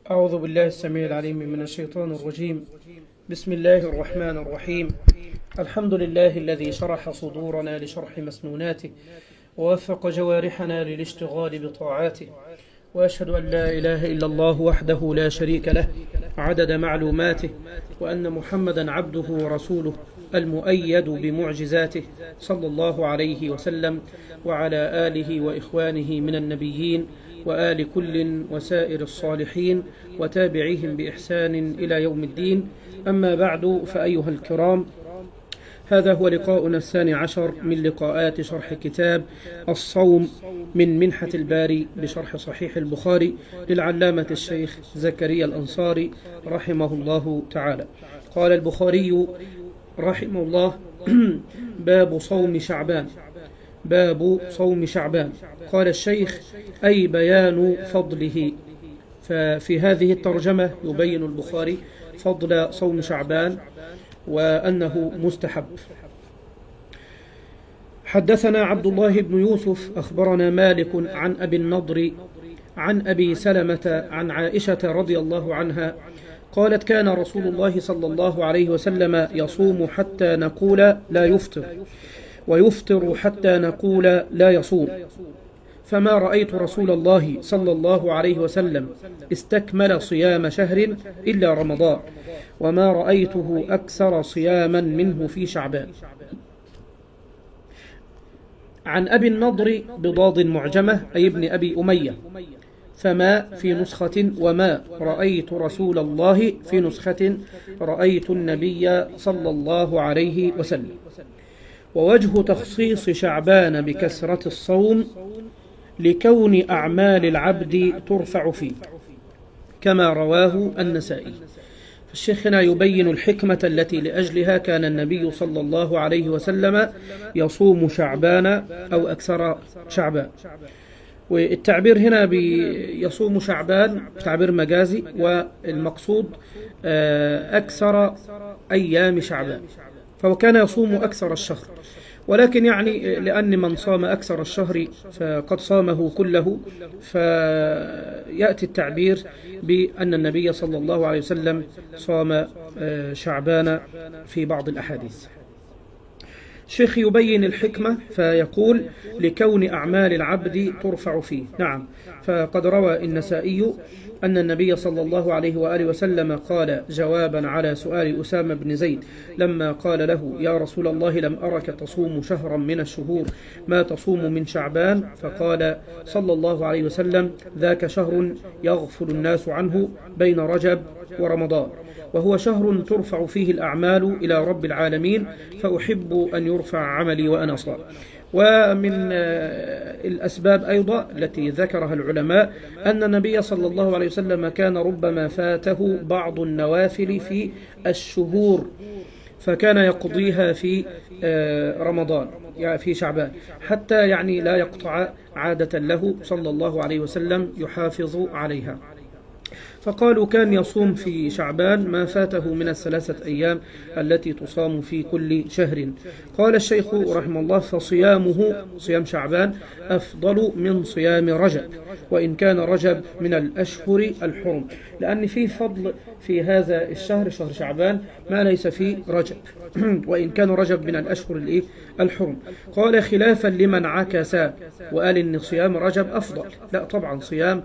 أعوذ بالله السميع العليم من الشيطان الرجيم. بسم الله الرحمن الرحيم. الحمد لله الذي شرح صدورنا لشرح مسنوناته ووفق جوارحنا للاشتغال بطاعاته، وأشهد أن لا إله إلا الله وحده لا شريك له عدد معلوماته، وأن محمدا عبده ورسوله المؤيد بمعجزاته صلى الله عليه وسلم وعلى آله وإخوانه من النبيين وآل كل وسائر الصالحين وتابعيهم بإحسان إلى يوم الدين. أما بعد، فأيها الكرام، هذا هو لقاؤنا 12 من لقاءات شرح كتاب الصوم من منحة الباري بشرح صحيح البخاري للعلامة الشيخ زكريا الأنصاري رحمه الله تعالى. قال البخاري رحمه الله: باب صوم شعبان. باب صوم شعبان. قال الشيخ: أي بيان فضله. ففي هذه الترجمة يبين البخاري فضل صوم شعبان وأنه مستحب. حدثنا عبد الله بن يوسف أخبرنا مالك عن أبي النضر عن أبي سلمة عن عائشة رضي الله عنها قالت: كان رسول الله صلى الله عليه وسلم يصوم حتى نقول لا يفطر، ويفطر حتى نقول لا يصوم، فما رأيت رسول الله صلى الله عليه وسلم استكمل صيام شهر إلا رمضان، وما رأيته أكثر صياما منه في شعبان. عن أبي النضر بضاد معجمة أي ابن أبي أمية، فما في نسخة وما رأيت رسول الله في نسخة رأيت النبي صلى الله عليه وسلم. ووجه تخصيص شعبان بكثرة الصوم لكون أعمال العبد ترفع فيه، كما رواه النسائي. الشيخ هنا يبين الحكمة التي لأجلها كان النبي صلى الله عليه وسلم يصوم شعبان أو أكثر شعبان. والتعبير هنا بيصوم شعبان تعبير مجازي، والمقصود أكثر أيام شعبان، فهو كان يصوم أكثر الشهر، ولكن يعني لأن من صام أكثر الشهر فقد صامه كله، فيأتي التعبير بأن النبي صلى الله عليه وسلم صام شعبان في بعض الأحاديث. الشيخ يبين الحكمة فيقول: لكون أعمال العبد ترفع فيه. نعم، فقد روى النسائي أن النبي صلى الله عليه وآله وسلم قال جوابا على سؤال أسامة بن زيد لما قال له: يا رسول الله، لم أرك تصوم شهرا من الشهور ما تصوم من شعبان، فقال صلى الله عليه وسلم: ذاك شهر يغفل الناس عنه بين رجب ورمضان، وهو شهر ترفع فيه الأعمال إلى رب العالمين، فأحب أن يرفع عملي وأنا صائم. ومن الأسباب أيضا التي ذكرها العلماء أن النبي صلى الله عليه وسلم كان ربما فاته بعض النوافل في الشهور فكان يقضيها في رمضان، يعني في شعبان، حتى يعني لا يقطع عادة له صلى الله عليه وسلم يحافظ عليها. فقالوا كان يصوم في شعبان ما فاته من الثلاثة أيام التي تصام في كل شهر. قال الشيخ رحمه الله: فصيامه صيام شعبان أفضل من صيام رجب، وإن كان رجب من الأشهر الحرم، لأن فيه فضل في هذا الشهر شهر شعبان ما ليس فيه رجب وإن كان رجب من الأشهر الحرم. قال: خلافا لمن عكس وقال إن صيام رجب أفضل. لا، طبعا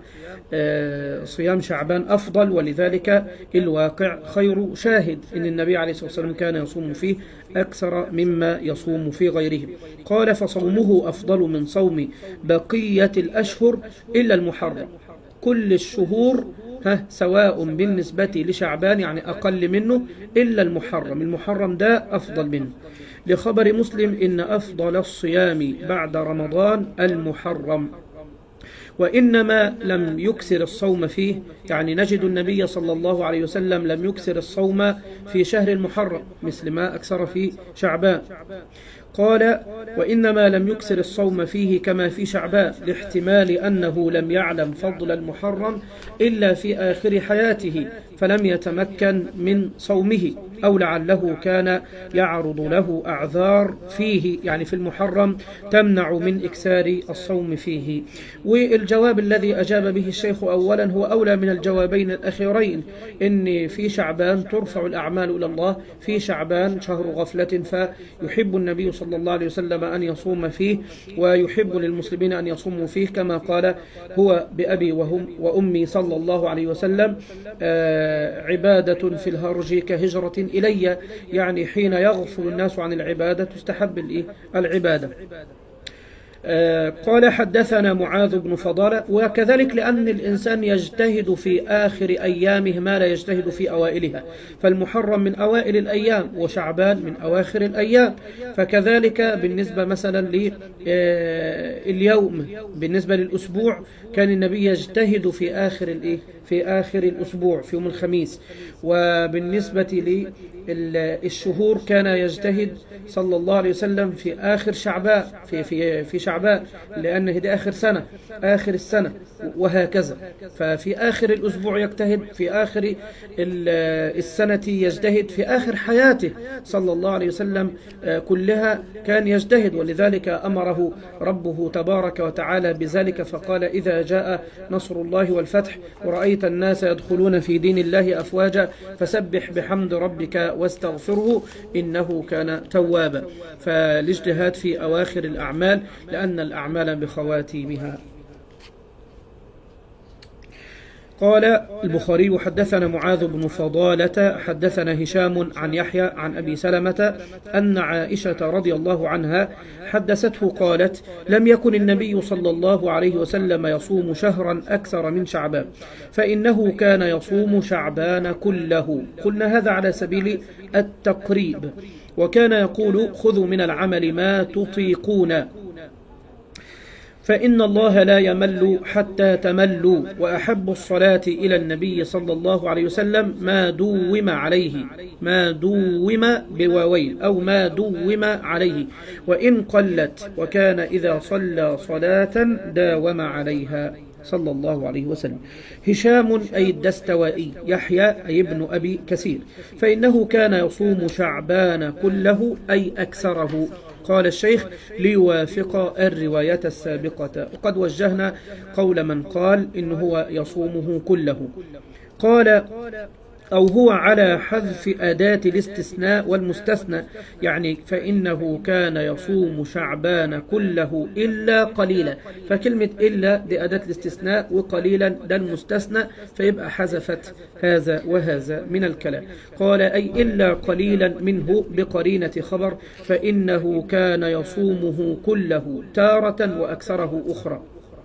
صيام شعبان أفضل، ولذلك الواقع خير شاهد إن النبي عليه الصلاة والسلام كان يصوم فيه أكثر مما يصوم في غيره. قال: فصومه أفضل من صوم بقية الأشهر إلا المحرم. كل الشهور سواء بالنسبة لشعبان، يعني أقل منه، إلا المحرم. المحرم ده أفضل منه، لخبر مسلم: إن أفضل الصيام بعد رمضان المحرم. وإنما لم يكثر الصوم فيه، يعني نجد النبي صلى الله عليه وسلم لم يكثر الصوم في شهر المحرم مثل ما أكثر في شعبان. قال: وإنما لم يكثر الصوم فيه كما في شعبان لاحتمال أنه لم يعلم فضل المحرم إلا في آخر حياته فلم يتمكن من صومه، أو لعله كان يعرض له أعذار فيه، يعني في المحرم، تمنع من إكثار الصوم فيه. والجواب الذي أجاب به الشيخ أولا هو أولى من الجوابين الأخيرين، إن في شعبان ترفع الأعمال إلى الله، في شعبان شهر غفلة، فيحب النبي صلى الله عليه وسلم أن يصوم فيه، ويحب للمسلمين أن يصوموا فيه، كما قال: هو بأبي وأمي صلى الله عليه وسلم عبادة في الهرج كهجرة إلي، يعني حين يغفل الناس عن العبادة تستحب العبادة. قال: حدثنا معاذ بن فضالة. وكذلك لأن الإنسان يجتهد في آخر أيامه ما لا يجتهد في أوائلها، فالمحرم من أوائل الأيام وشعبان من أواخر الأيام، فكذلك بالنسبة مثلا لليوم، بالنسبة للأسبوع كان النبي يجتهد في آخر الأسبوع في يوم الخميس، وبالنسبة للشهور كان يجتهد صلى الله عليه وسلم في آخر شعبان في شعبان، لأنه ده آخر السنة وهكذا. ففي آخر الأسبوع يجتهد، في آخر السنة يجتهد، في آخر حياته صلى الله عليه وسلم كلها كان يجتهد، ولذلك أمره ربه تبارك وتعالى بذلك، فقال: إذا جاء نصر الله والفتح ورأيت الناس يدخلون في دين الله أفواجا فسبح بحمد ربك واستغفره إنه كان توابا. فالاجتهاد في أواخر الأعمال لأن الأعمال بخواتيمها. قال البخاري: حدثنا معاذ بن فضالة حدثنا هشام عن يحيى عن أبي سلمة أن عائشة رضي الله عنها حدثته قالت: لم يكن النبي صلى الله عليه وسلم يصوم شهرا أكثر من شعبان، فإنه كان يصوم شعبان كله. قلنا هذا على سبيل التقريب. وكان يقول: خذوا من العمل ما تطيقون، فإن الله لا يمل حتى تملوا. وأحب الصلاة إلى النبي صلى الله عليه وسلم ما دوم عليه، ما دوم بواوين أو ما دوم عليه، وإن قلت، وكان إذا صلى صلاة داوم عليها صلى الله عليه وسلم. هشام أي الدستوائي، يحيى أي ابن أبي كثير، فإنه كان يصوم شعبان كله أي أكثره. قال الشيخ: ليوافق الرواية السابقة. وقد وجهنا قول من قال إنه هو يصومه كله. قال: أو هو على حذف أداة الاستثناء والمستثنى، يعني فإنه كان يصوم شعبان كله إلا قليلا، فكلمة إلا دي أداة الاستثناء وقليلا ده المستثنى، فيبقى حذفت هذا وهذا من الكلام. قال: أي إلا قليلا منه بقرينة خبر، فإنه كان يصومه كله تارة وأكثره أخرى،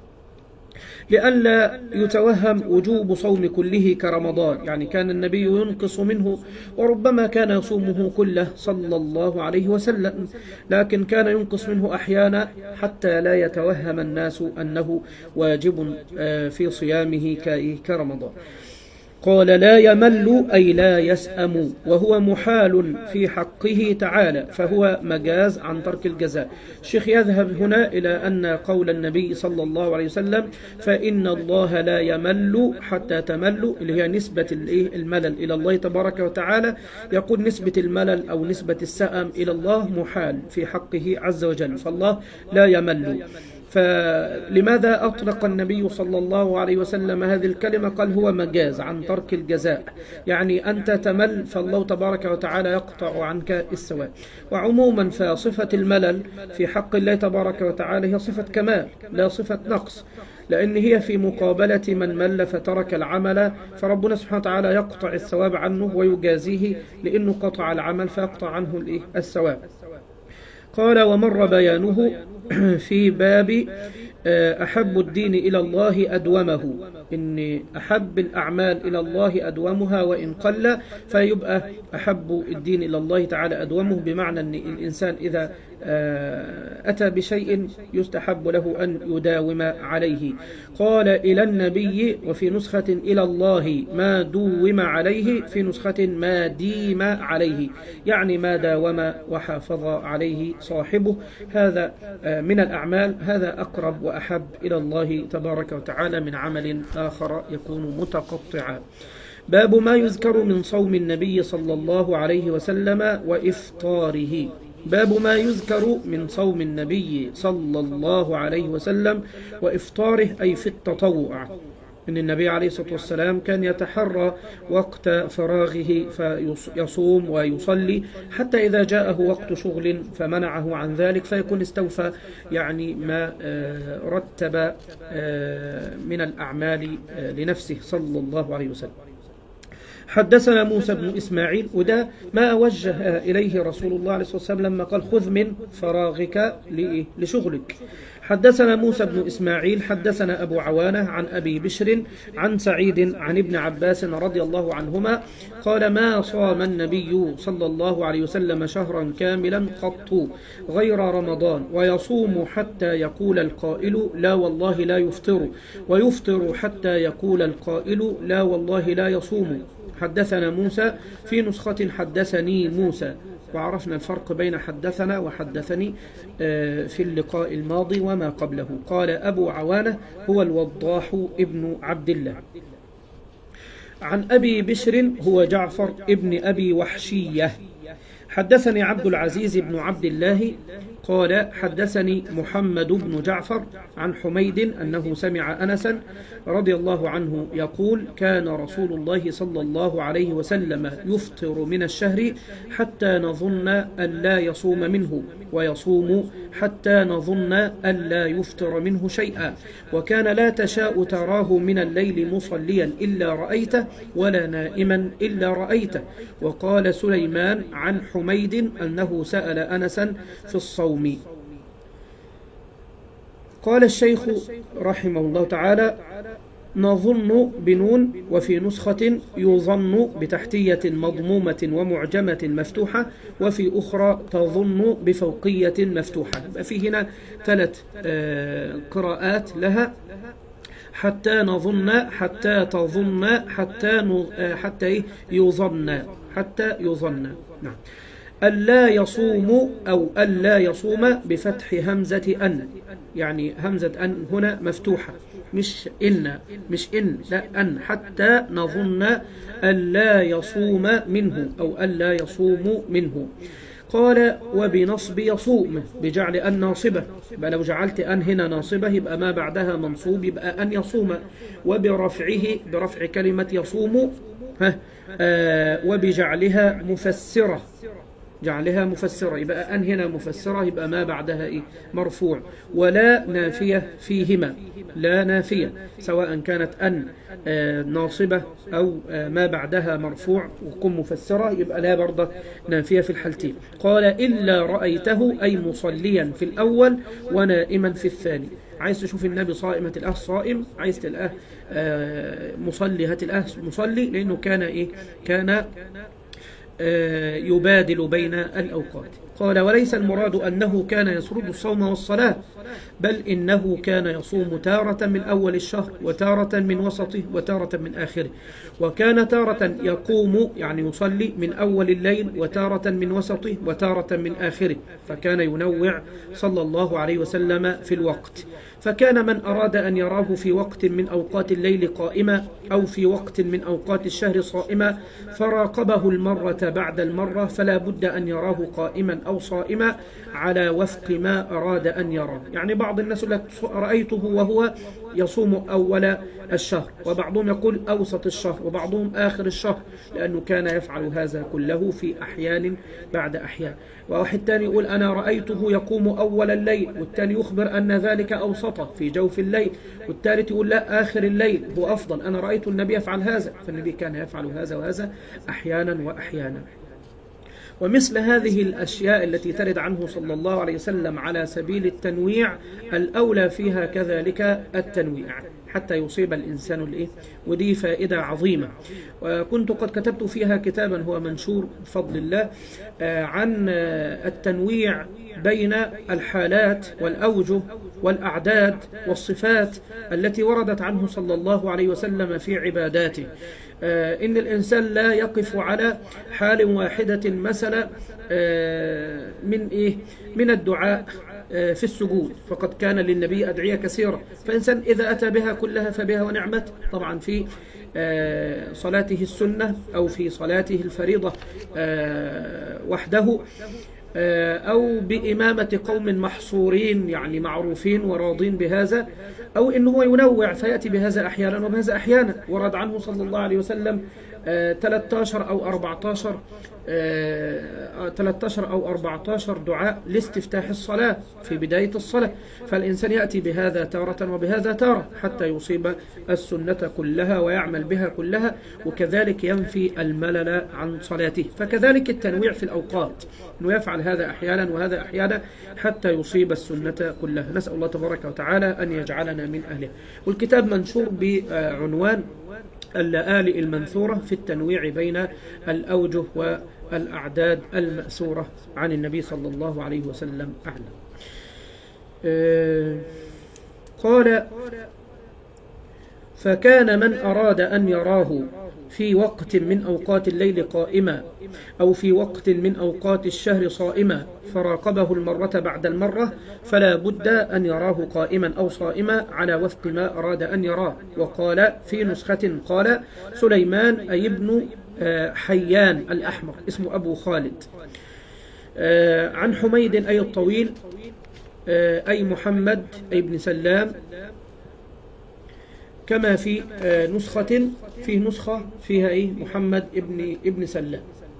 لئلا يتوهم وجوب صوم كله كرمضان، يعني كان النبي ينقص منه وربما كان يصومه كله صلى الله عليه وسلم، لكن كان ينقص منه أحيانا حتى لا يتوهم الناس أنه واجب في صيامه كرمضان. قال: لا يمل أي لا يسأم، وهو محال في حقه تعالى، فهو مجاز عن ترك الجزاء. الشيخ يذهب هنا إلى أن قول النبي صلى الله عليه وسلم: فإن الله لا يمل حتى تمل، اللي هي نسبة الملل إلى الله تبارك وتعالى، يقول نسبة الملل أو نسبة السأم إلى الله محال في حقه عز وجل، فالله لا يمل. فلماذا أطلق النبي صلى الله عليه وسلم هذه الكلمة؟ قال: هو مجاز عن ترك الجزاء، يعني أنت تمل فالله تبارك وتعالى يقطع عنك الثواب. وعموما فصفة الملل في حق الله تبارك وتعالى هي صفة كمال لا صفة نقص، لأن هي في مقابلة من مل فترك العمل، فربنا سبحانه وتعالى يقطع الثواب عنه ويجازيه لأنه قطع العمل فيقطع عنه الثواب. قال: ومر بيانه في باب أحب الدين إلى الله أدومه، إن أحب الأعمال إلى الله أدومها وإن قل، فيبقى أحب الدين إلى الله تعالى أدومه، بمعنى أن الإنسان إذا أتى بشيء يستحب له أن يداوم عليه. قال إلى النبي، وفي نسخة إلى الله ما دوم عليه، في نسخة ما ديم عليه، يعني ما داوم وحافظ عليه صاحبه. هذا من الأعمال، هذا أقرب وأحب إلى الله تبارك وتعالى من عمل آخر يكون متقطعا. باب ما يذكر من صوم النبي صلى الله عليه وسلم وإفطاره. باب ما يذكر من صوم النبي صلى الله عليه وسلم وإفطاره، أي في التطوع. إن النبي عليه الصلاة والسلام كان يتحرى وقت فراغه فيصوم ويصلي، حتى إذا جاءه وقت شغل فمنعه عن ذلك، فيكون استوفى يعني ما رتب من الأعمال لنفسه صلى الله عليه وسلم. حدثنا موسى بن إسماعيل، وده ما وجه إليه رسول الله عليه الصلاة والسلام لما قال خذ من فراغك لشغلك. حدثنا موسى بن إسماعيل حدثنا أبو عوانة عن أبي بشر عن سعيد عن ابن عباس رضي الله عنهما قال ما صام النبي صلى الله عليه وسلم شهرا كاملا قط غير رمضان، ويصوم حتى يقول القائل لا والله لا يفطر، ويفطر حتى يقول القائل لا والله لا يصوم. حدثنا موسى، في نسخة حدثني موسى، وعرفنا الفرق بين حدثنا وحدثني في اللقاء الماضي وما قبله. قال أبو عوانة هو الوضاح ابن عبد الله. عن أبي بشر هو جعفر ابن أبي وحشية. حدثني عبد العزيز بن عبد الله قال حدثني محمد بن جعفر عن حميد أنه سمع أنسا رضي الله عنه يقول كان رسول الله صلى الله عليه وسلم يفطر من الشهر حتى نظن أن لا يصوم منه، ويصوم حتى نظن أن لا يفطر منه شيئا، وكان لا تشاء تراه من الليل مصليا إلا رأيته، ولا نائما إلا رأيته. وقال سليمان عن حميد أنه سأل أنسا في الصوم. قال الشيخ رحمه الله تعالى نظن بنون، وفي نسخة يظن بتحتية مضمومة ومعجمة مفتوحة، وفي أخرى تظن بفوقية مفتوحة. في هنا 3 قراءات لها، حتى نظن، حتى تظن، حتى يظن، حتى يظن. نعم. ألا يصوم أو ألا يصوم بفتح همزة أن، يعني همزة أن هنا مفتوحة، مش إن، لا أن، حتى نظن ألا يصوم منه أو ألا يصوم منه. قال وبنصب يصوم بجعل أن ناصبة، يبقى لو جعلت أن هنا ناصبة يبقى ما بعدها منصوب، يبقى أن يصوم. وبرفعه برفع كلمة يصوم وبجعلها مفسرة، جعلها مفسرة، يبقى أن هنا مفسرة، يبقى ما بعدها مرفوع. ولا نافية فيهما، لا نافية سواء كانت أن ناصبة أو ما بعدها مرفوع وكن مفسرة، يبقى لا برضه نافية في الحالتين. قال إلا رأيته أي مصليا في الأول ونائما في الثاني. عايز تشوف النبي صائم هتلقاه صائم، عايز تلقاه مصلي هتلقاه مصلي، لأنه كان كان يبادل بين الأوقات. قال وليس المراد أنه كان يسرد الصوم والصلاة، بل إنه كان يصوم تارة من أول الشهر، وتارة من وسطه، وتارة من آخره. وكان تارة يقوم يعني يصلي من أول الليل، وتارة من وسطه، وتارة من آخره، فكان ينوع صلى الله عليه وسلم في الوقت. فكان من أراد أن يراه في وقت من أوقات الليل قائما، أو في وقت من أوقات الشهر صائما، فراقبه المرة بعد المرة، فلا بد أن يراه قائما أو صائما على وفق ما أراد أن يراه. يعني بعض الناس يقول لك رأيته وهو يصوم أول الشهر، وبعضهم يقول أوسط الشهر، وبعضهم آخر الشهر، لأنه كان يفعل هذا كله في أحيان بعد أحيان. وواحد تاني يقول أنا رأيته يقوم أول الليل، والتاني يخبر أن ذلك أوسطه في جوف الليل، والثالث يقول لا آخر الليل هو أفضل، أنا رأيت النبي يفعل هذا. فالنبي كان يفعل هذا وهذا أحيانا وأحيانا. ومثل هذه الأشياء التي ترد عنه صلى الله عليه وسلم على سبيل التنويع الأولى فيها كذلك التنويع حتى يصيب الإنسان الإيه؟ ودي فائدة عظيمة. وكنت قد كتبت فيها كتابا هو منشور بفضل الله عن التنويع بين الحالات والأوجه والأعداد والصفات التي وردت عنه صلى الله عليه وسلم في عباداته. إن الإنسان لا يقف على حال واحدة مثلا من الدعاء في السجود، فقد كان للنبي أدعية كثيرة، فإنسان إذا أتى بها كلها فبها ونعمت. طبعا في صلاته السنة أو في صلاته الفريضة وحده أو بإمامة قوم محصورين يعني معروفين وراضين بهذا، أو إنه ينوع فيأتي بهذا أحيانا وبهذا أحيانا. ورد عنه صلى الله عليه وسلم 13 أو 14 دعاء لاستفتاح الصلاة في بداية الصلاة، فالإنسان يأتي بهذا تارة وبهذا تارة حتى يصيب السنة كلها ويعمل بها كلها، وكذلك ينفي الملل عن صلاته. فكذلك التنويع في الأوقات، أنه يفعل هذا أحيانا وهذا أحيانا حتى يصيب السنة كلها. نسأل الله تبارك وتعالى أن يجعلنا من أهله. والكتاب منشور بعنوان اللآلئ المنثورة في التنويع بين الأوجه والأعداد المأثورة عن النبي صلى الله عليه وسلم. أعلم. قال: فكان من أراد أن يراه في وقت من أوقات الليل قائما أو في وقت من أوقات الشهر صائما فراقبه المرة بعد المرة فلا بد أن يراه قائما أو صائما على وفق ما أراد أن يراه. وقال في نسخة قال سليمان أي ابن حيان الأحمر، اسمه أبو خالد، عن حميد أي الطويل أي محمد أي ابن سلام، كما في نسخة فيها محمد ابن سلام.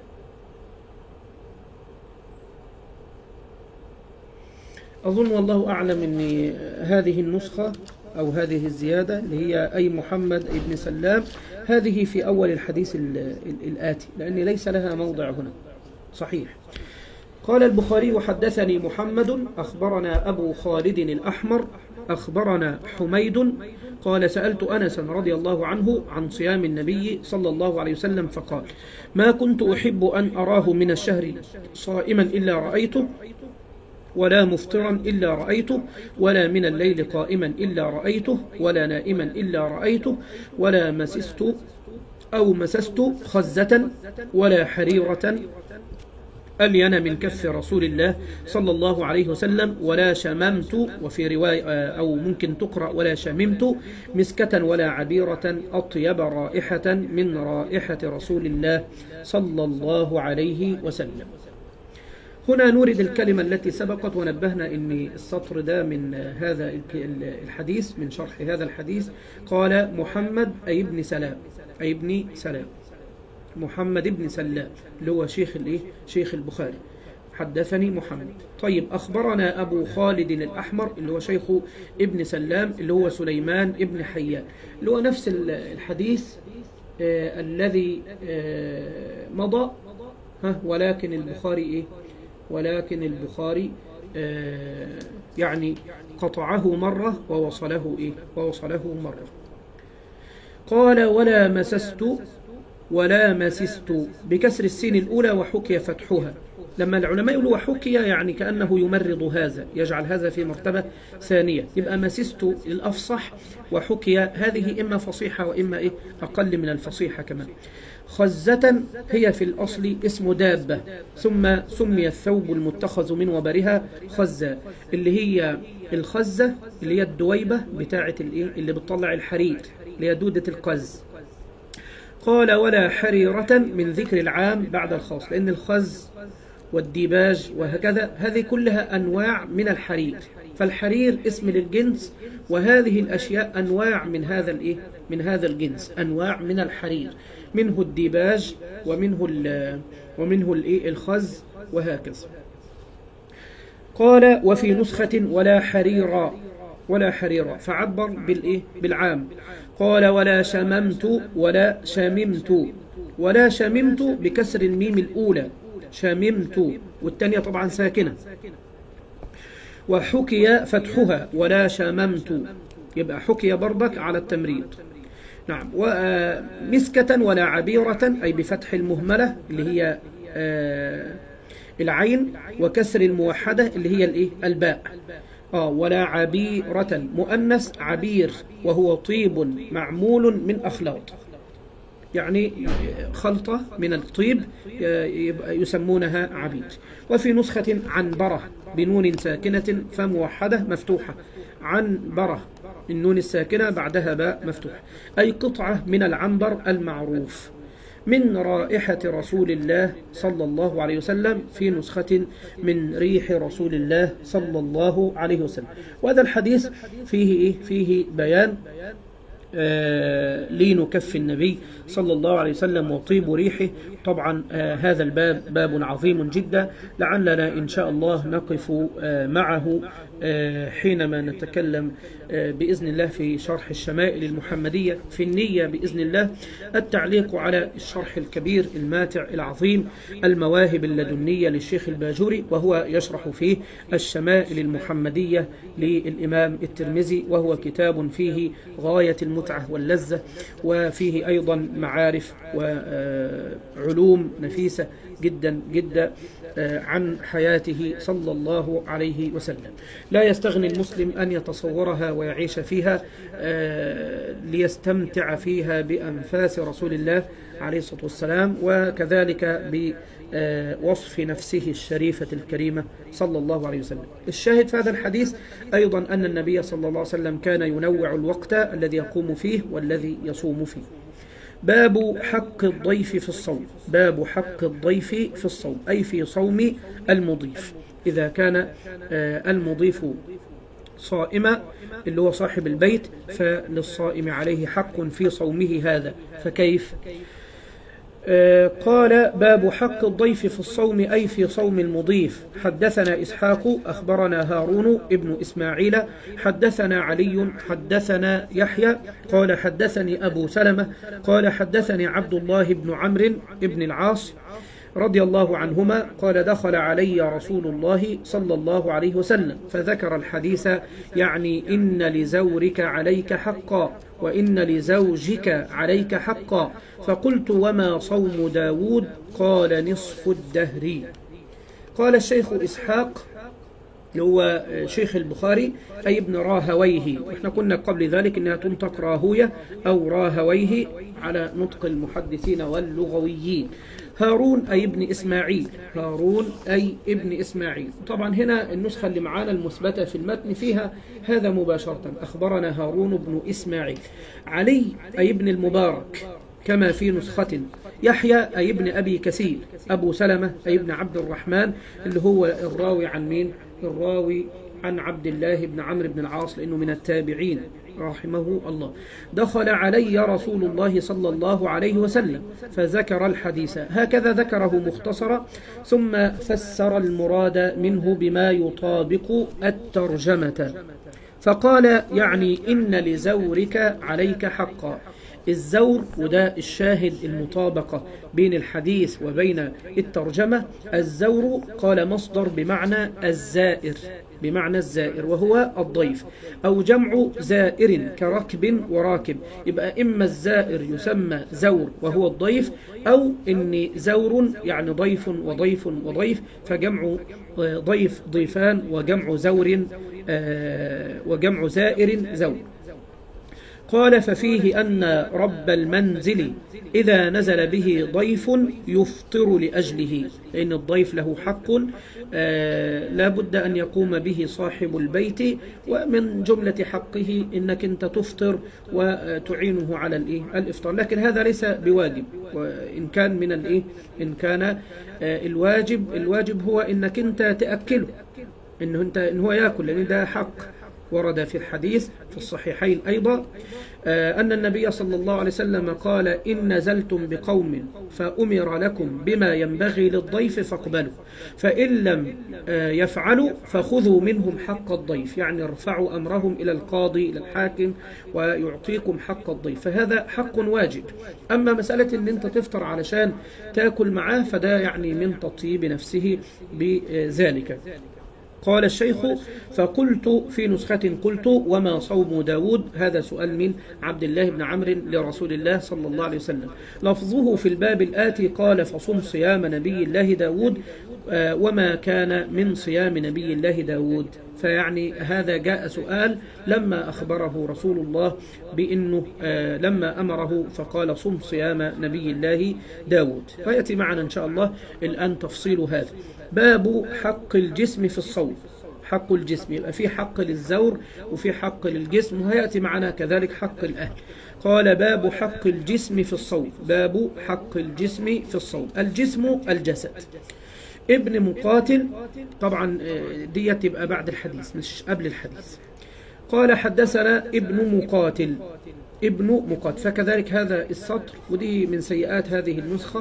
أظن والله أعلم أن هذه النسخة أو هذه الزيادة اللي هي أي محمد ابن سلام هذه في أول الحديث الآتي، لأن ليس لها موضع هنا. صحيح. قال البخاري: وحدثني محمد أخبرنا أبو خالد الأحمر أخبرنا حميد قال: سألت أنس رضي الله عنه عن صيام النبي صلى الله عليه وسلم فقال: ما كنت أحب أن أراه من الشهر صائما إلا رأيته، ولا مفطرا إلا رأيته، ولا من الليل قائما إلا رأيته، ولا نائما إلا رأيته، ولا مسست خزة ولا حريرة ألين من كف رسول الله صلى الله عليه وسلم، ولا شممت، وفي رواية أو ممكن تقرأ ولا شممت مسكة ولا عبيرة أطيب رائحة من رائحة رسول الله صلى الله عليه وسلم. هنا نورد الكلمة التي سبقت ونبهنا أن السطر ده من هذا الحديث، من شرح هذا الحديث. قال محمد أي ابن سلام، أي ابن سلام، محمد ابن سلام اللي هو شيخ البخاري. حدثني محمد. طيب، أخبرنا أبو خالد الأحمر اللي هو شيخ ابن سلام اللي هو سليمان ابن حيان، اللي هو نفس الحديث الذي مضى، ولكن البخاري يعني قطعه مرة ووصله مرة. قال: ولا مسست بكسر السين الأولى وحكي فتحها. لما العلماء يقولوا وحكي يعني كأنه يمرض هذا، يجعل هذا في مرتبة ثانية، يبقى مسست للأفصح، وحكي هذه إما فصيحة وإما أقل من الفصيحة كمان. خزة هي في الأصل اسم دابة، ثم سمي الثوب المتخذ من وبرها خزة، اللي هي الخزة اللي هي الدويبة بتاعة اللي بتطلع الحرير، اللي هي دودة القز. قال: ولا حريرة من ذكر العام بعد الخاص، لأن الخز والديباج وهكذا هذه كلها أنواع من الحرير، فالحرير اسم للجنس، وهذه الأشياء أنواع من هذا الجنس، أنواع من الحرير، منه الديباج ومنه الخز وهكذا. قال: وفي نسخة ولا حريرة فعبر بالعام. قال: ولا شممت ولا شممت بكسر الميم الأولى، شممت، والتانية طبعا ساكنة. وحكي فتحها ولا شممت، يبقى حكي برضك على التمريض. نعم. ومسكة ولا عبيرة، أي بفتح المهملة اللي هي العين، وكسر الموحدة اللي هي الإيه؟ الباء. ولا عبيرة مؤنث عبير، وهو طيب معمول من أخلاط، يعني خلطة من الطيب يسمونها عبير. وفي نسخة عنبرة بنون ساكنة فموحدة مفتوحة، عنبرة النون الساكنة بعدها باء مفتوحة، أي قطعة من العنبر المعروف من رائحة رسول الله صلى الله عليه وسلم، في نسخة من ريح رسول الله صلى الله عليه وسلم. وهذا الحديث فيه بيان لين كف النبي صلى الله عليه وسلم وطيب ريحه. طبعا هذا الباب باب عظيم جدا، لعلنا إن شاء الله نقف معه حينما نتكلم بإذن الله في شرح الشمائل المحمدية، في النية بإذن الله التعليق على الشرح الكبير الماتع العظيم المواهب اللدنية للشيخ الباجوري، وهو يشرح فيه الشمائل المحمدية للإمام الترمذي، وهو كتاب فيه غاية المتعة واللذة، وفيه أيضا معارف وعلوم نفيسة جدا جدا عن حياته صلى الله عليه وسلم. لا يستغني المسلم أن يتصورها ويعيش فيها ليستمتع فيها بأنفاس رسول الله عليه الصلاة والسلام، وكذلك بوصف نفسه الشريفة الكريمة صلى الله عليه وسلم. الشاهد في هذا الحديث أيضا أن النبي صلى الله عليه وسلم كان ينوع الوقت الذي يقوم فيه والذي يصوم فيه. باب حق الضيف في الصوم. باب حق الضيف في الصوم، أي في صوم المضيف. إذا كان المضيف صائما اللي هو صاحب البيت، فللصائم عليه حق في صومه هذا، فكيف؟ قال باب حق الضيف في الصوم، أي في صوم المضيف. حدثنا إسحاق أخبرنا هارون ابن إسماعيل حدثنا علي حدثنا يحيى قال حدثني أبو سلمة قال حدثني عبد الله بن عمرو بن العاص رضي الله عنهما قال دخل علي رسول الله صلى الله عليه وسلم فذكر الحديث، يعني إن لزورك عليك حقا وإن لزوجك عليك حقا، فقلت وما صوم داود؟ قال نصف الدهر. قال الشيخ إسحاق هو شيخ البخاري أي ابن راهويه، وإحنا كنا قبل ذلك إنها تنطق راهوية أو راهويه على نطق المحدثين واللغويين. هارون أي ابن إسماعيل، هارون أي ابن إسماعيل. طبعا هنا النسخة اللي معانا المثبتة في المتن فيها هذا مباشرة، أخبرنا هارون بن إسماعيل. علي أي ابن المبارك كما في نسخة. يحيى أي ابن أبي كثير. أبو سلمة أي ابن عبد الرحمن اللي هو الراوي عن مين؟ الراوي عن عبد الله بن عمرو بن العاص لأنه من التابعين رحمه الله. دخل علي رسول الله صلى الله عليه وسلم فذكر الحديث، هكذا ذكره مختصرا، ثم فسر المراد منه بما يطابق الترجمة، فقال يعني إن لزورك عليك حقا. الزور، وده الشاهد المطابقة بين الحديث وبين الترجمة. الزور قال مصدر بمعنى الزائر، بمعنى الزائر وهو الضيف، أو جمع زائر كركب وراكب. يبقى إما الزائر يسمى زور وهو الضيف، أو إن زور يعني ضيف وضيف وضيف، فجمع ضيف ضيفان، وجمع زور وجمع زائر زور. قال ففيه أن رب المنزل إذا نزل به ضيف يفطر لأجله، لأن الضيف له حق لا بد أن يقوم به صاحب البيت، ومن جملة حقه إنك أنت تفطر وتعينه على الإفطار، لكن هذا ليس بواجب. وإن كان من إن كان الواجب هو إنك أنت تأكله، إن هو يأكل، لأن ده حق ورد في الحديث في الصحيحين أيضا أن النبي صلى الله عليه وسلم قال: إن نزلتم بقوم فأمر لكم بما ينبغي للضيف فاقبلوا، فإن لم يفعلوا فخذوا منهم حق الضيف، يعني ارفعوا أمرهم إلى القاضي إلى الحاكم ويعطيكم حق الضيف، فهذا حق واجب. أما مسألة أن أنت تفطر علشان تأكل معاه فده يعني من تطيب نفسه بذلك. قال الشيخ: فقلت في نسخة قلت: وما صوم داود؟ هذا سؤال من عبد الله بن عمرو لرسول الله صلى الله عليه وسلم. لفظه في الباب الآتي قال: فصم صيام نبي الله داود، وما كان من صيام نبي الله داود. فيعني هذا جاء سؤال لما أخبره رسول الله بأنه لما أمره فقال: صم صيام نبي الله داود. ويأتي معنا إن شاء الله الآن تفصيل هذا. باب حق الجسم في الصوم. حق الجسم يبقى في حق للزور وفي حق للجسم، وهيأتي معنا كذلك حق الأهل. قال: باب حق الجسم في الصوم. باب حق الجسم في الصوم. الجسم الجسد. ابن مقاتل، طبعا دي تبقى بعد الحديث مش قبل الحديث. قال: حدثنا ابن مقاتل. ابن مقاتل، فكذلك هذا السطر، ودي من سيئات هذه النسخة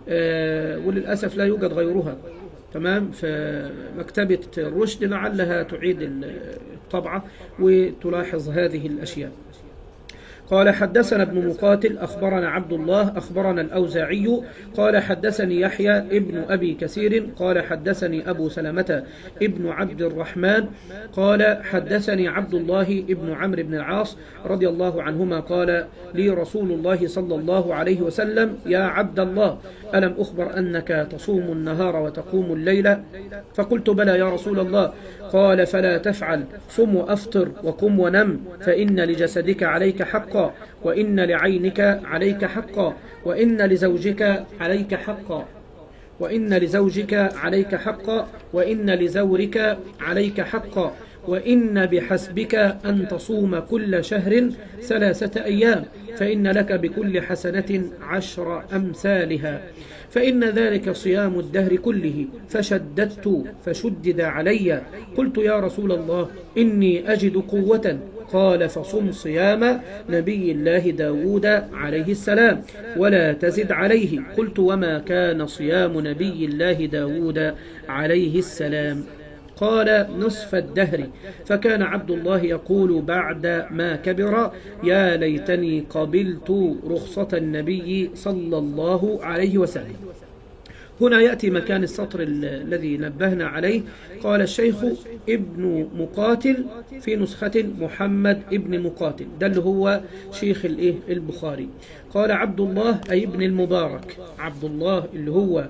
وللأسف لا يوجد غيرها. تمام. فمكتبة الرشد لعلها تعيد الطبعة وتلاحظ هذه الأشياء. قال: حدثنا ابن مقاتل أخبرنا عبد الله أخبرنا الأوزاعي قال: حدثني يحيى ابن أبي كثير قال: حدثني أبو سلمة ابن عبد الرحمن قال: حدثني عبد الله ابن عمرو بن العاص رضي الله عنهما قال: لي رسول الله صلى الله عليه وسلم: يا عبد الله، ألم أخبر أنك تصوم النهار وتقوم الليل؟ فقلت: بلى يا رسول الله. قال: فلا تفعل، صم وأفطر وقم ونم، فإن لجسدك عليك حقا، وإن لعينك عليك حقا، وإن لزوجك عليك حقا، وإن لزوجك عليك حقا، وإن لزورك عليك حقا، وإن بحسبك أن تصوم كل شهر 3 أيام، فإن لك بكل حسنة 10 أمثالها، فإن ذلك صيام الدهر كله. فشددت فشدد علي. قلت: يا رسول الله، إني أجد قوة. قال: فصم صيام نبي الله داود عليه السلام ولا تزد عليه. قلت: وما كان صيام نبي الله داود عليه السلام؟ قال: نصف الدهر. فكان عبد الله يقول بعد ما كبر: يا ليتني قبلت رخصة النبي صلى الله عليه وسلم. هنا يأتي مكان السطر الذي نبهنا عليه. قال الشيخ: ابن مقاتل، في نسخة محمد ابن مقاتل، ده اللي هو شيخ البخاري. قال: عبد الله أي ابن المبارك. عبد الله اللي هو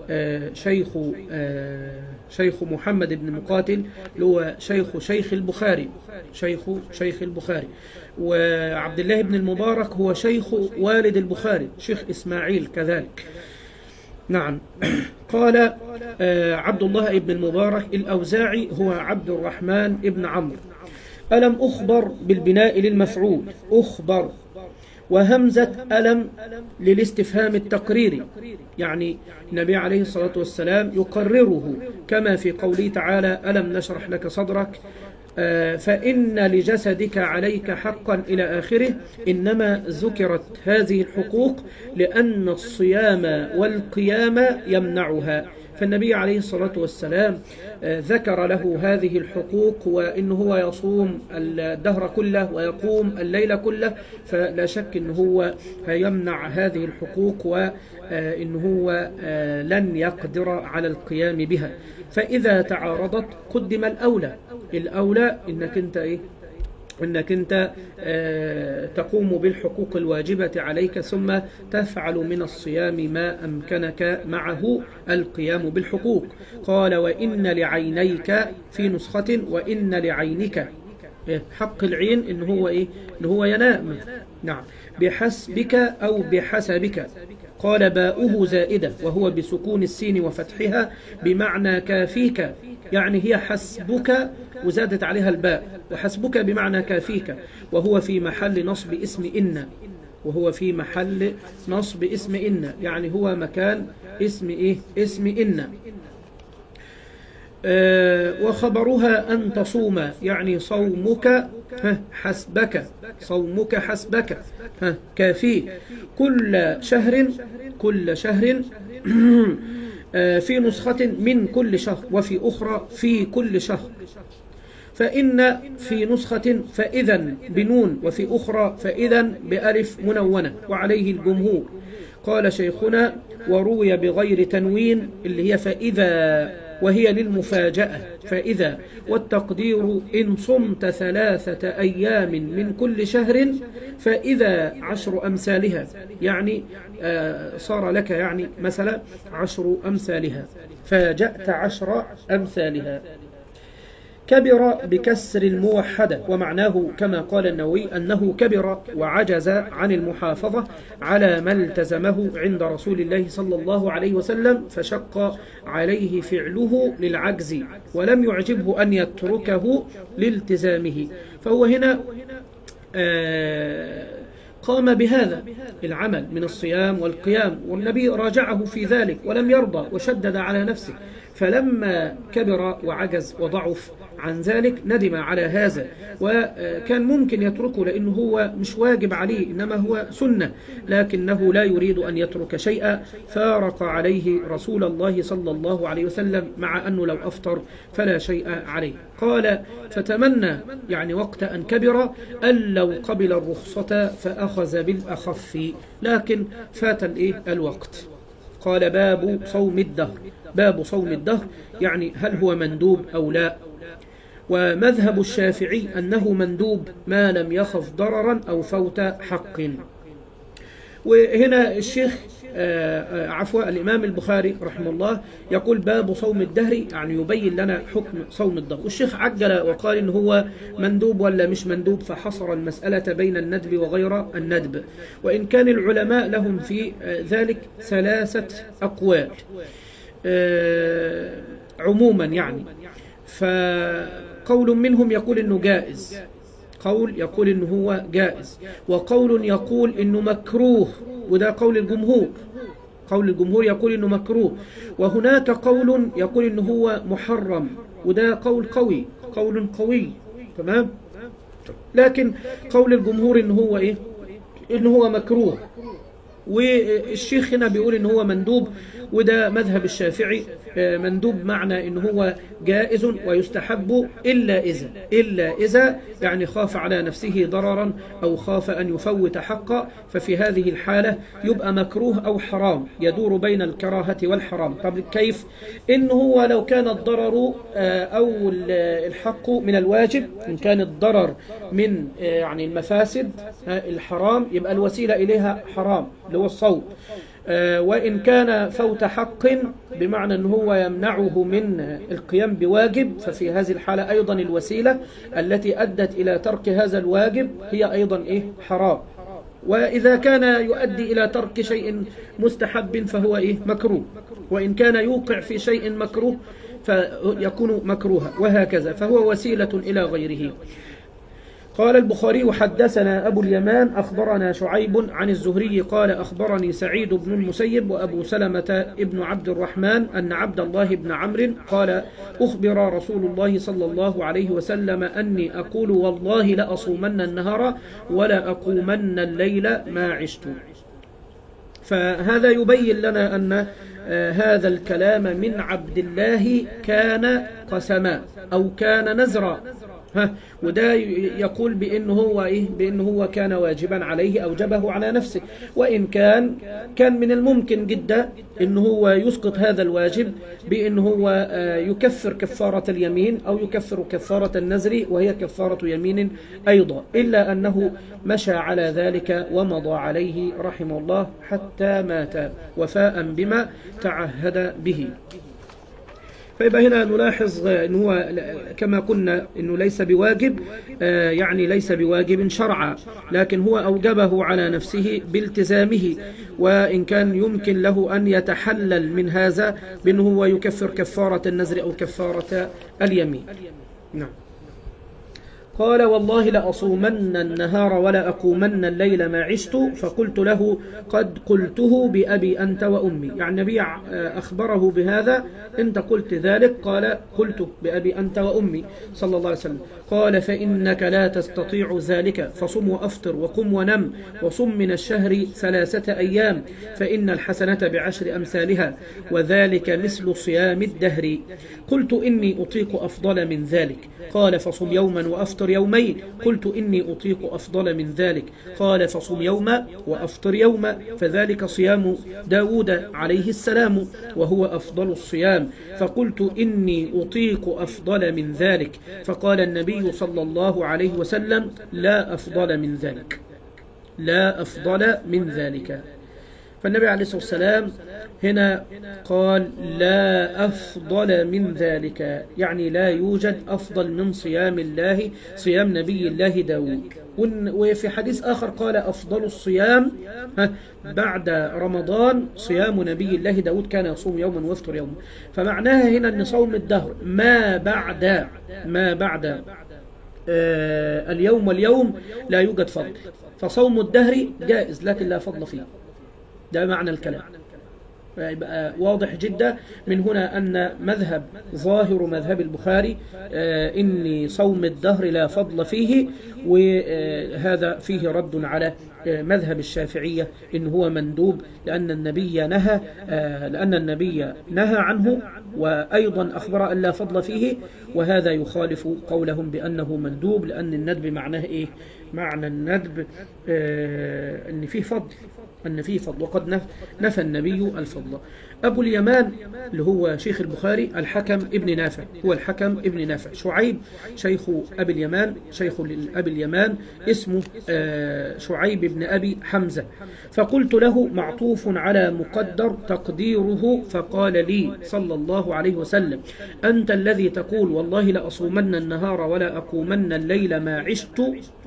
شيخ محمد ابن مقاتل، اللي هو شيخ البخاري، شيخ البخاري. وعبد الله ابن المبارك هو شيخ والد البخاري، شيخ إسماعيل كذلك. نعم. قال عبد الله ابن المبارك. الأوزاعي هو عبد الرحمن ابن عمرو. ألم أخبر بالبناء للمفعول، أخبر، وهمزة ألم للاستفهام التقريري، يعني النبي عليه الصلاة والسلام يقرره كما في قوله تعالى: ألم نشرح لك صدرك، فإن لجسدك عليك حقا إلى آخره. إنما ذكرت هذه الحقوق لأن الصيام والقيام يمنعها، فالنبي عليه الصلاة والسلام ذكر له هذه الحقوق، وإنه هو يصوم الدهر كله ويقوم الليل كله، فلا شك إنه هو يمنع هذه الحقوق، وإنه هو لن يقدر على القيام بها. فإذا تعارضت قدم الأولى إنك أنت تقوم بالحقوق الواجبة عليك، ثم تفعل من الصيام ما أمكنك معه القيام بالحقوق. قال: وإن لعينيك، في نسخة وإن لعينك، حق العين إن هو ينام. نعم. بحسبك أو بحسبك. قال: باؤه زائدة وهو بسكون السين وفتحها بمعنى كافيك، يعني هي حسبك وزادت عليها الباء، وحسبك بمعنى كافيك، وهو في محل نصب اسم إن، وهو في محل نصب اسم إن، يعني هو مكان اسم إن. وخبرها أن تصوم، يعني صومك حسبك، صومك حسبك كافي كل شهر في نسخة من كل شهر، وفي أخرى في كل شهر. فإن في نسخة فإذا بنون، وفي أخرى فإذا بألف منونة، وعليه الجمهور. قال شيخنا: وروي بغير تنوين اللي هي فإذا، وهي للمفاجأة فإذا، والتقدير إن صمت 3 أيام من كل شهر فإذا 10 أمثالها، يعني صار لك يعني مثلا 10 أمثالها، فاجأت 10 أمثالها. كبر بكسر الموحدة، ومعناه كما قال النووي أنه كبر وعجز عن المحافظة على ما التزمه عند رسول الله صلى الله عليه وسلم، فشق عليه فعله للعجز، ولم يعجبه أن يتركه لالتزامه. فهو هنا قام بهذا العمل من الصيام والقيام، والنبي راجعه في ذلك ولم يرضى وشدد على نفسه، فلما كبر وعجز وضعف عن ذلك ندم على هذا، وكان ممكن يتركه لأنه هو مش واجب عليه إنما هو سنة، لكنه لا يريد أن يترك شيئا، فارق عليه رسول الله صلى الله عليه وسلم، مع أنه لو أفطر فلا شيء عليه. قال: فتمنى يعني وقت أن كبر أن لو قبل الرخصة فأخذ بالأخف، لكن فات الوقت. قال: باب صوم الدهر. باب صوم الدهر يعني هل هو مندوب أو لا؟ ومذهب الشافعي أنه مندوب ما لم يخف ضررا أو فوت حق. وهنا الشيخ الإمام البخاري رحمه الله يقول: باب صوم الدهر، يعني يبين لنا حكم صوم الدهر. والشيخ عجل وقال إن هو مندوب ولا مش مندوب، فحصر المسألة بين الندب وغير الندب، وإن كان العلماء لهم في ذلك 3 أقوال عموما يعني. فقول منهم يقول إنه جائز، قول يقول إنه هو جائز، وقول يقول إنه مكروه، وده قول الجمهور. قول الجمهور يقول إنه مكروه، وهناك قول يقول إنه هو محرم، وده قول قوي، قول قوي، تمام. لكن قول الجمهور إنه هو إنه هو مكروه، والشيخ هنا بيقول إنه هو مندوب، وده مذهب الشافعي. مندوب معنى إنه هو جائز ويستحب إلا إذا يعني خاف على نفسه ضررا أو خاف أن يفوت حقا، ففي هذه الحالة يبقى مكروه أو حرام، يدور بين الكراهة والحرام. طب كيف؟ إنه هو لو كان الضرر أو الحق من الواجب، إن كان الضرر من يعني المفاسد الحرام، يبقى الوسيلة إليها حرام اللي هو الصوم. وإن كان فوت حق بمعنى أنه هو يمنعه من القيام بواجب، ففي هذه الحالة أيضا الوسيلة التي أدت إلى ترك هذا الواجب هي أيضا حرام. وإذا كان يؤدي إلى ترك شيء مستحب فهو مكروه، وإن كان يوقع في شيء مكروه فيكون مكروها، وهكذا، فهو وسيلة إلى غيره. قال البخاري: حدثنا أبو اليمان أخبرنا شعيب عن الزهري قال: أخبرني سعيد بن المسيب وأبو سلمة ابن عبد الرحمن أن عبد الله بن عمرو قال: أخبر رسول الله صلى الله عليه وسلم أني أقول: والله لأصومن النهار ولا أقومن الليل ما عشت. فهذا يبين لنا أن هذا الكلام من عبد الله كان قسما أو كان نذرا، وده يقول بأنه هو كان واجبا عليه، أوجبه على نفسه، وإن كان من الممكن جدا أنه هو يسقط هذا الواجب بأنه هو يكفر كفارة اليمين أو يكفر كفارة النذر، وهي كفارة يمين أيضا، إلا أنه مشى على ذلك ومضى عليه رحمه الله حتى مات وفاء بما تعهد به. فيبقى هنا نلاحظ أنه كما قلنا أنه ليس بواجب، يعني ليس بواجب شرعا، لكن هو أوجبه على نفسه بالتزامه، وإن كان يمكن له أن يتحلل من هذا بأنه هو يكفر كفارة النذر أو كفارة اليمين. نعم. قال والله لأصومن النهار ولا أقومن الليل ما عشت. فقلت له قد قلته بأبي أنت وأمي، يعني النبي أخبره بهذا، أنت قلت ذلك، قال قلت بأبي أنت وأمي صلى الله عليه وسلم. قال فإنك لا تستطيع ذلك، فصم وأفطر وقم ونم وصم من الشهر 3 أيام، فإن الحسنة ب10 أمثالها، وذلك مثل صيام الدهر. قلت إني أطيق أفضل من ذلك. قال فصم يوما وأفطر يومين. قلت إني أطيق أفضل من ذلك. قال فصم يوما وأفطر يوما، فذلك صيام داود عليه السلام وهو أفضل الصيام. فقلت إني أطيق أفضل من ذلك. فقال النبي صلى الله عليه وسلم لا أفضل من ذلك، لا أفضل من ذلك. فالنبي عليه الصلاة والسلام هنا قال لا أفضل من ذلك، يعني لا يوجد أفضل من صيام الله، صيام نبي الله داود. وفي حديث آخر قال أفضل الصيام بعد رمضان صيام نبي الله داود، كان يصوم يوما ويفطر يوما. فمعناها هنا أن صوم الدهر ما بعد اليوم واليوم لا يوجد فضل، فصوم الدهر جائز لكن لا فضل فيه. ده معنى الكلام. يبقى واضح جدا من هنا أن ظاهر مذهب البخاري إن صوم الدهر لا فضل فيه، وهذا فيه رد على مذهب الشافعية إن هو مندوب، لأن النبي نهى عنه، وأيضا أخبر أن لا فضل فيه، وهذا يخالف قولهم بأنه مندوب، لأن الندب معناه إيه؟ معنى الندب أن فيه فضل، وقد نفى النبي الفضل. أبو اليمان اللي هو شيخ البخاري الحكم ابن نافع، هو الحكم ابن نافع. شعيب شيخ أبي اليمان اسمه شعيب بن أبي حمزة. فقلت له معطوف على مقدر تقديره، فقال لي صلى الله عليه وسلم أنت الذي تقول والله لأصومن النهار ولا أقومن الليل ما عشت.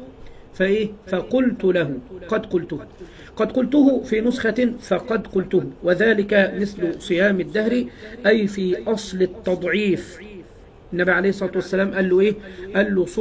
فقلت له قد قلته في نسخة فقد قلته، وذلك مثل صيام الدهر، أي في أصل التضعيف. النبي عليه الصلاة والسلام قال له إيه؟ قال له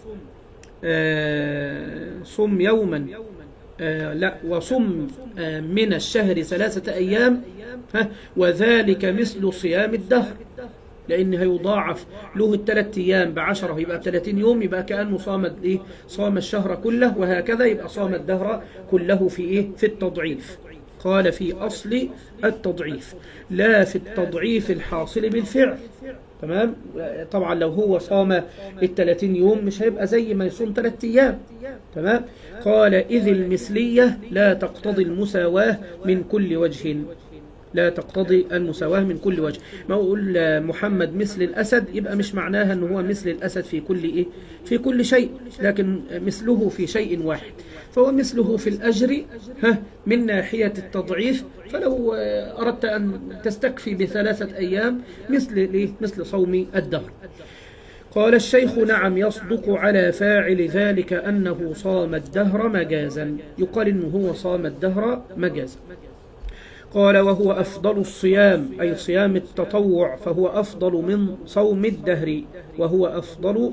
صم يوما وصم من الشهر 3 أيام، وذلك مثل صيام الدهر، لأن هيضاعف له 3 أيام ب10 يبقى 30 يوم، يبقى كأنه صام الشهر كله، وهكذا يبقى صام الدهر كله في التضعيف. قال في أصل التضعيف لا في التضعيف الحاصل بالفعل. تمام؟ طبعا لو هو صام 30 يوم مش هيبقى زي ما يصوم 3 أيام. تمام؟ قال إذ المثلية لا تقتضي المساواة من كل وجه، لا تقتضي المساواة من كل وجه. ما أقول محمد مثل الأسد يبقى مش معناها أنه هو مثل الأسد في كل شيء، لكن مثله في شيء واحد، فهو مثله في الأجر من ناحية التضعيف. فلو أردت أن تستكفي ب3 أيام مثل صوم الدهر. قال الشيخ نعم يصدق على فاعل ذلك أنه صام الدهر مجازا، يقال أنه هو صام الدهر مجازا. قال وهو أفضل الصيام، أي صيام التطوع، فهو أفضل من صوم الدهر، وهو أفضل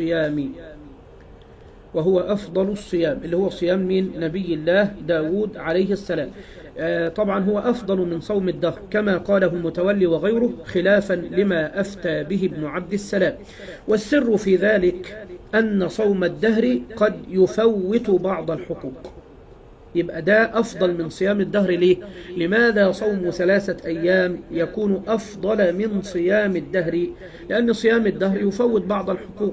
الصيام اللي هو صيام من نبي الله داود عليه السلام. طبعا هو أفضل من صوم الدهر كما قاله المتولي وغيره، خلافا لما أفتى به ابن عبد السلام. والسر في ذلك أن صوم الدهر قد يفوت بعض الحقوق، يبقى ده أفضل من صيام الدهر. ليه؟ لماذا صوم 3 أيام يكون أفضل من صيام الدهر؟ لأن صيام الدهر يفوت بعض الحقوق،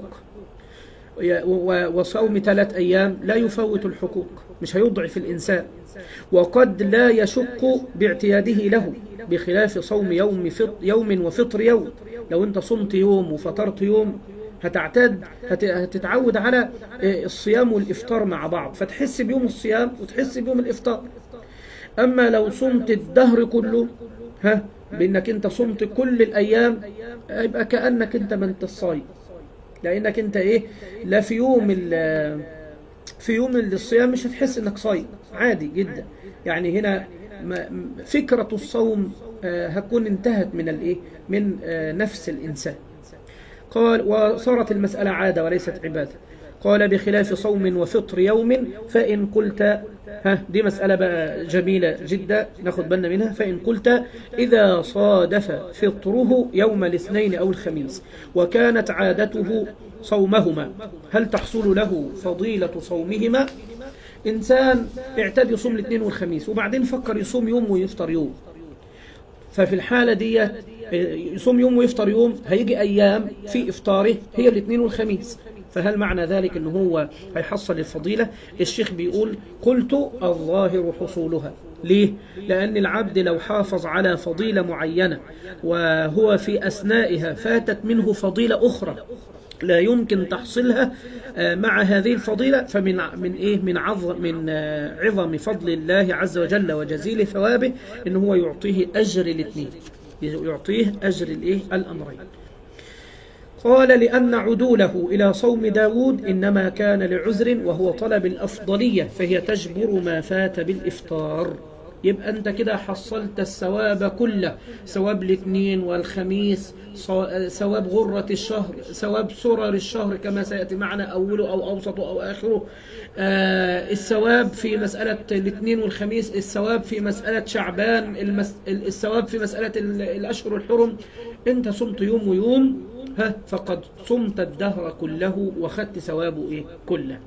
وصوم 3 أيام لا يفوت الحقوق، مش هيضعف الإنسان، وقد لا يشق باعتياده له، بخلاف صوم يوم وفطر يوم. لو أنت صمت يوم وفطرت يوم هتتعود على الصيام والإفطار مع بعض، فتحس بيوم الصيام وتحس بيوم الإفطار. أما لو صمت الدهر كله بأنك أنت صمت كل الأيام، يبقى كأنك أنت ما أنت الصايم، لأنك أنت لا في يوم الصيام مش هتحس أنك صايم، عادي جدا. يعني هنا فكرة الصوم هتكون انتهت من نفس الإنسان. قال وصارت المسألة عادة وليست عبادة. قال بخلاف صوم وفطر يوم فإن قلت، دي مسألة بقى جميلة جدا ناخد بالنا منها. فإن قلت إذا صادف فطره يوم الاثنين أو الخميس وكانت عادته صومهما هل تحصل له فضيلة صومهما؟ إنسان اعتاد يصوم الاثنين والخميس وبعدين فكر يصوم يوم ويفطر يوم، ففي الحالة دي يصوم يوم ويفطر يوم، هيجي أيام في إفطاره هي الاثنين والخميس، فهل معنى ذلك أنه هو هيحصل الفضيلة؟ الشيخ بيقول قلت الظاهر حصولها. ليه؟ لأن العبد لو حافظ على فضيلة معينة وهو في أثنائها فاتت منه فضيلة أخرى لا يمكن تحصيلها مع هذه الفضيلة، من عظم فضل الله عز وجل وجزيل ثوابه إنه هو يعطيه أجر الاثنين، يعطيه أجر الأمرين. قال لأن عدوله إلى صوم داود إنما كان لعذر وهو طلب الأفضلية فهي تجبر ما فات بالإفطار. يبقى أنت كده حصلت الثواب كله، ثواب الاثنين والخميس، ثواب غرة الشهر، ثواب سرر الشهر كما سيأتي معنا أوله أو أوسطه أو آخره، الثواب في مسألة الاثنين والخميس، الثواب في مسألة شعبان، الثواب في مسألة الأشهر الحرم. أنت صمت يوم ويوم فقد صمت الدهر كله وخدت ثوابه كله.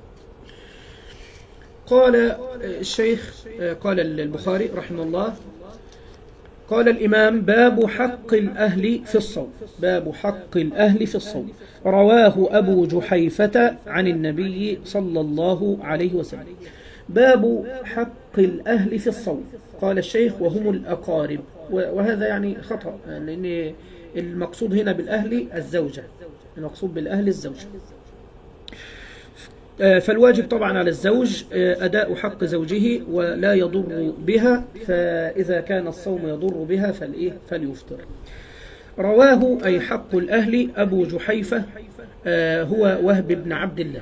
قال الشيخ، قال البخاري رحمه الله، قال الإمام باب حق الأهل في الصوم، باب حق الأهل في الصوم، رواه أبو جحيفة عن النبي صلى الله عليه وسلم. باب حق الأهل في الصوم، قال الشيخ وهم الأقارب، وهذا يعني خطأ لأن المقصود هنا بالأهل الزوجة، المقصود بالأهل الزوجة. فالواجب طبعا على الزوج أداء حق زوجه ولا يضر بها، فإذا كان الصوم يضر بها فليفطر. رواه أي حق الأهل أبو جحيفة هو وهب بن عبد الله.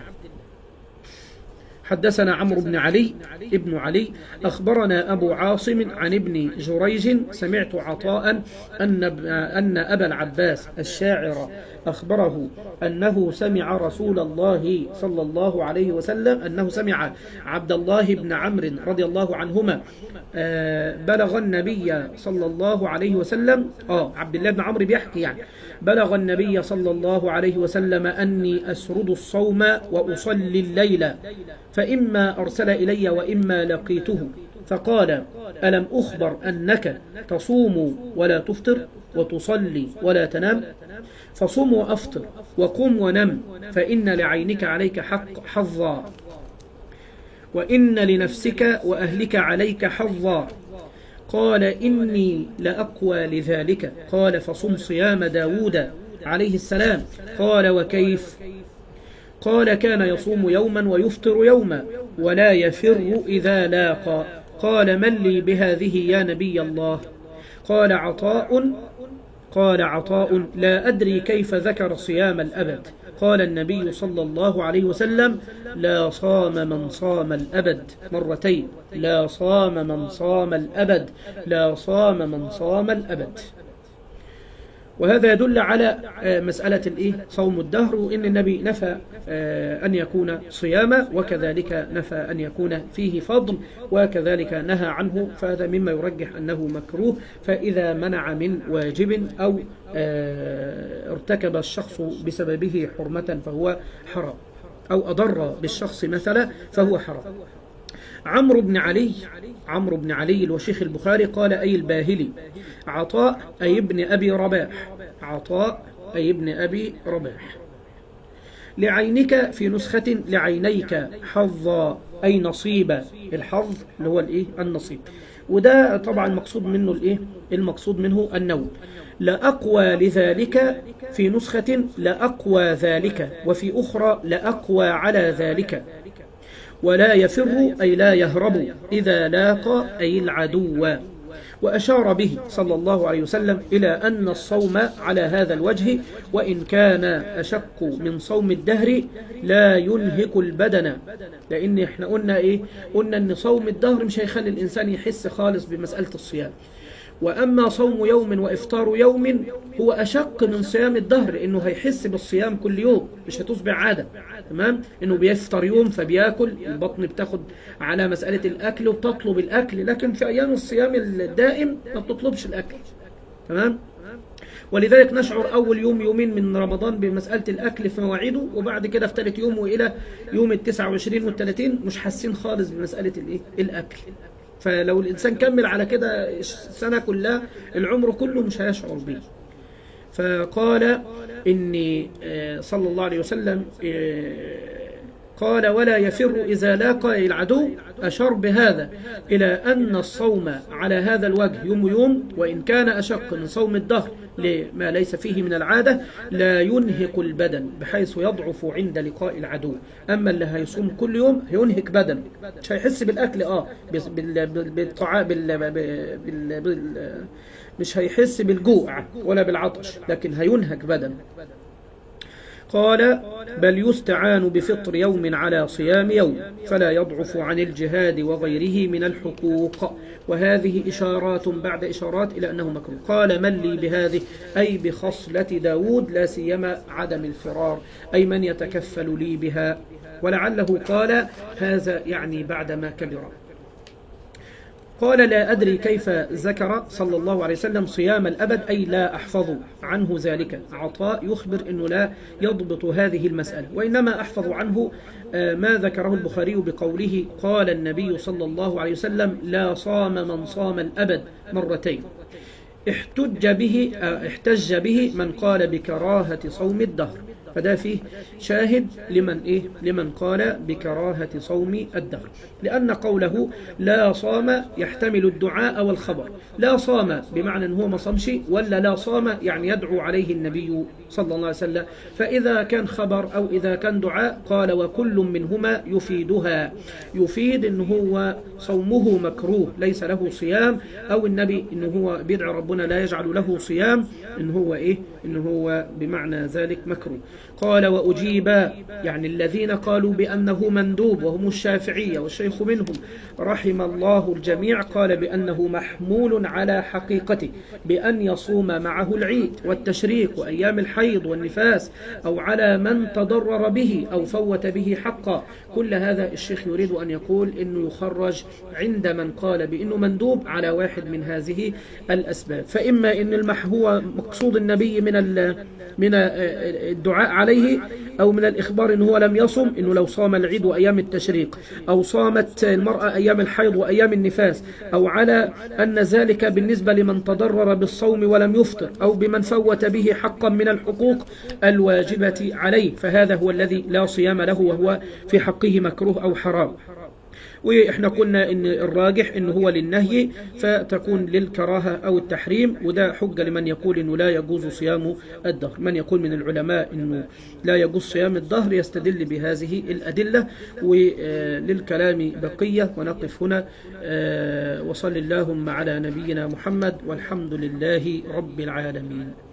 حدثنا عمرو بن علي ابن علي أخبرنا أبو عاصم عن ابن جريج سمعت عطاء أن أبا العباس الشاعر أخبره أنه سمع رسول الله صلى الله عليه وسلم، أنه سمع عبد الله بن عمرو رضي الله عنهما بلغ النبي صلى الله عليه وسلم، عبد الله بن عمرو بيحكي يعني، بلغ النبي صلى الله عليه وسلم أني أسرد الصوم وأصلي الليل فإما أرسل إلي وإما لقيته فقال ألم أخبر أنك تصوم ولا تفطر وتصلي ولا تنام؟ فصم وأفطر وقم ونم فإن لعينك عليك حظا وإن لنفسك وأهلك عليك حظا. قال إني لأقوى لذلك. قال فصم صيام داود عليه السلام. قال وكيف؟ قال كان يصوم يوما ويفطر يوما ولا يفر إذا لاقى. قال من لي بهذه يا نبي الله؟ قال عطاء لا أدري كيف ذكر صيام الأبد. قال النبي صلى الله عليه وسلم لا صام من صام الأبد، مرتين، لا صام من صام الأبد، لا صام من صام الأبد. وهذا يدل على مسألة صوم الدهر، وإن النبي نفى أن يكون صياما وكذلك نفى أن يكون فيه فضل وكذلك نهى عنه، فهذا مما يرجح أنه مكروه. فإذا منع من واجب أو ارتكب الشخص بسببه حرمة فهو حرام، أو أضر بالشخص مثلا فهو حرام. عمرو بن علي الوشيخ البخاري قال أي الباهلي. عطاء أي ابن أبي رباح، عطاء أي ابن أبي رباح. لعينك في نسخة لعينيك حظا أي نصيبا، الحظ اللي هو النصيب، وده طبعا المقصود منه المقصود منه النوم. لأقوى لذلك في نسخة لأقوى ذلك، وفي أخرى لأقوى على ذلك. ولا يفر أي لا يهرب، إذا لاقى أي العدو، وأشار به صلى الله عليه وسلم إلى أن الصوم على هذا الوجه وإن كان أشق من صوم الدهر لا ينهك البدن، لأن احنا قلنا إيه؟ قلنا أن صوم الدهر مش هيخلي الإنسان يحس خالص بمسألة الصيام، وأما صوم يوم وإفطار يوم هو أشق من صيام الدهر، إنه هيحس بالصيام كل يوم، مش هتصبح عادة. تمام؟ إنه بيفطر يوم فبياكل، البطن بتاخد على مسألة الأكل وبتطلب الأكل، لكن في أيام الصيام الدائم ما بتطلبش الأكل. تمام؟ ولذلك نشعر أول يوم يومين من رمضان بمسألة الأكل في مواعيده، وبعد كده في ثالث يوم وإلى يوم 29 و30 مش حاسين خالص بمسألة الأكل. فلو الإنسان كمل على كده السنة كلها، العمر كله مش هيشعر به. فقال إني صلى الله عليه وسلم قال ولا يفر إذا لاقى العدو، أشار بهذا إلى أن الصوم على هذا الوجه يوم وإن كان أشق من صوم الدهر لما ليس فيه من العادة لا ينهك البدن بحيث يضعف عند لقاء العدو. أما اللي هيصوم كل يوم هينهك بدن، مش هيحس بالأكل مش هيحس بالجوع ولا بالعطش، لكن هينهك بدن. قال بل يستعان بفطر يوم على صيام يوم فلا يضعف عن الجهاد وغيره من الحقوق. وهذه إشارات بعد إشارات إلى أنه مكروه. قال من لي بهذه أي بخصلة داود، لا سيما عدم الفرار، أي من يتكفل لي بها. ولعله قال هذا يعني بعدما كبر. قال لا أدري كيف ذكر صلى الله عليه وسلم صيام الأبد، أي لا أحفظ عنه ذلك. عطاء يخبر أنه لا يضبط هذه المسألة، وإنما أحفظ عنه ما ذكره البخاري بقوله قال النبي صلى الله عليه وسلم لا صام من صام الأبد مرتين. احتج به من قال بكراهة صوم الدهر، فده فيه شاهد لمن قال بكراهة صوم الدهر، لأن قوله لا صام يحتمل الدعاء والخبر. لا صام بمعنى أنه ما صامش، ولا لا صام يعني يدعو عليه النبي صلى الله عليه وسلم. فإذا كان خبر أو إذا كان دعاء قال وكل منهما يفيدها، يفيد أنه هو صومه مكروه ليس له صيام، أو النبي أنه هو بيدعو ربنا لا يجعل له صيام، إنه هو بمعنى ذلك مكروه. قال وأجيب يعني الذين قالوا بأنه مندوب وهم الشافعية والشيخ منهم رحم الله الجميع، قال بأنه محمول على حقيقته بأن يصوم معه العيد والتشريق وأيام الحيض والنفاس، أو على من تضرر به أو فوت به حقا. كل هذا الشيخ يريد أن يقول إنه يخرج عند من قال بأنه مندوب على واحد من هذه الأسباب. فإما إن هو مقصود النبي من الدعاء عليه، أو من الإخبار إنه هو لم يصم، إنه لو صام العيد وأيام التشريق، أو صامت المرأة أيام الحيض وأيام النفاس، أو على أن ذلك بالنسبة لمن تضرر بالصوم ولم يفطر، أو بمن فوت به حقا من الحقوق الواجبة عليه، فهذا هو الذي لا صيام له وهو في حقه مكروه أو حرام. وإحنا قلنا إن الراجح إنه هو للنهي، فتكون للكراهة أو التحريم، وده حجة لمن يقول إنه لا يجوز صيام الدهر. من يقول من العلماء إنه لا يجوز صيام الدهر يستدل بهذه الأدلة. وللكلام بقية، ونقف هنا. وصل اللهم على نبينا محمد، والحمد لله رب العالمين.